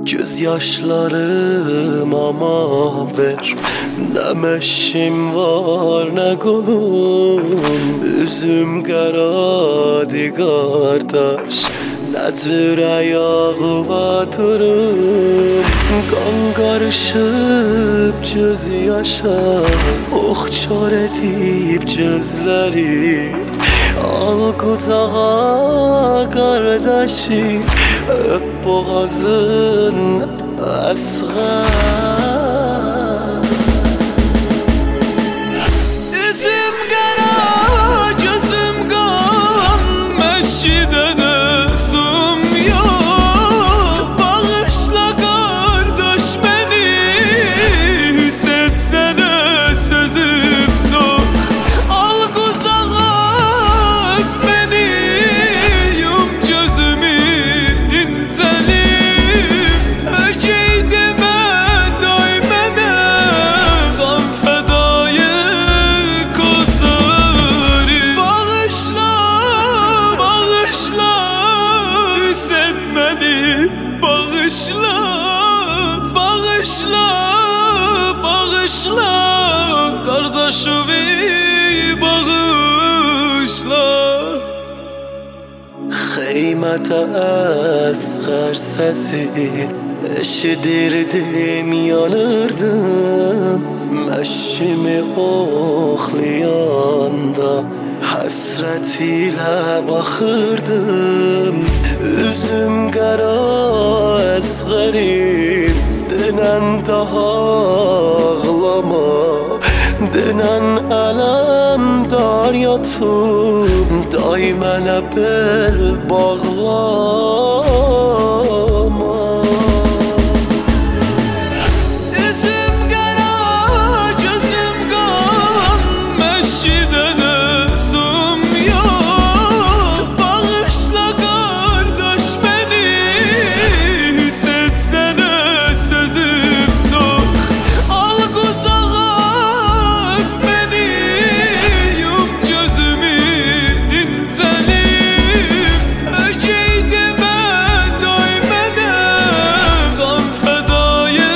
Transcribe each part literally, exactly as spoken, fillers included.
Gözyaşlarım ama ver. Ne meşim var ne kolum, üzüm qaradı qardaş, ne cür ayağı batırım. Qan qarışıb göz yaşa, oxçar edib gözləri. Al qucağa qardaşı, öp boğazın əsğər. Üzüm qara, gözüm qan, məşkidə də sum yox. Bağışla qardaş məni, setsənə sözüm çox. Al qucağa məni, yum gözümü incəlib. Təkey demə day mənə, can fədayı qosarı. Bağışla, bağışla, üsən məni, bağışla, bağışla, bağışla, qardaşımı bağışla. Xeymətə əsğər səsi eşidirdim, yanırdım. Məşkimi oxlayanda həsrət ilə baxırdım. Üzüm qara əsğərim, denən daha ağlama, denən ələm dar yatım. Day mənə bel bağlama. Üzüm qara, gözüm qan, məşkidə də sum yox. Bağışla qardaş məni, setsənə sözüm çox. Al qucağa məni, yum gözümü incəlib. Təkey demə day mənə, can fədayı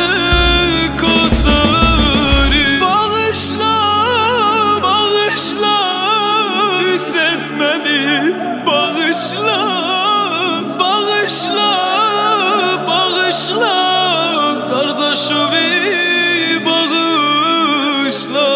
qosarı. Bağışla, bağışla, üsən məni, bağışla, bağışla, bağışla, qardaşımı bağışla.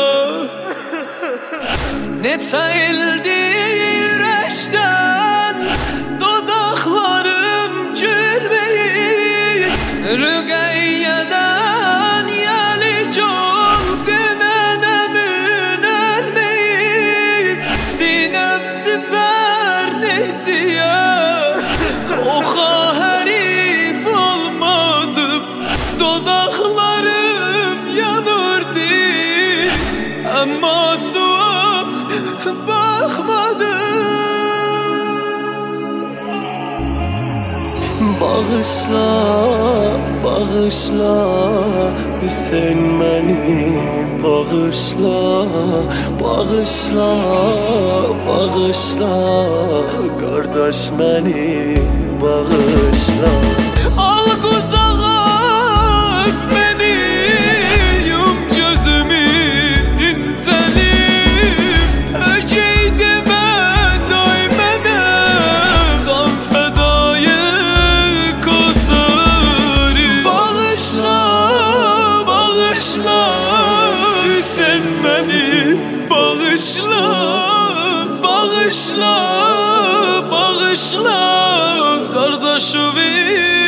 Neçə ildir eşdən dodaqlarım gülməyib. Rüqəyyədən yəlik ol denənəmin ölməyib. Sinəm sipər neysiyə, oxa hərif olmadım. Dodaqlarım yanırdı, əmma suya baxmadım. Bağışla, bağışla, Hüseyn məni bağışla. Bağışla, bağışla, qardaş məni bağışla. Al qucağa məni, yum gözümü incəlib. Təkey demə day mənə, can fədayı qosarı. Bağışla, bağışla, üsən məni, bağışla, bağışla, bağışla, qardaşımı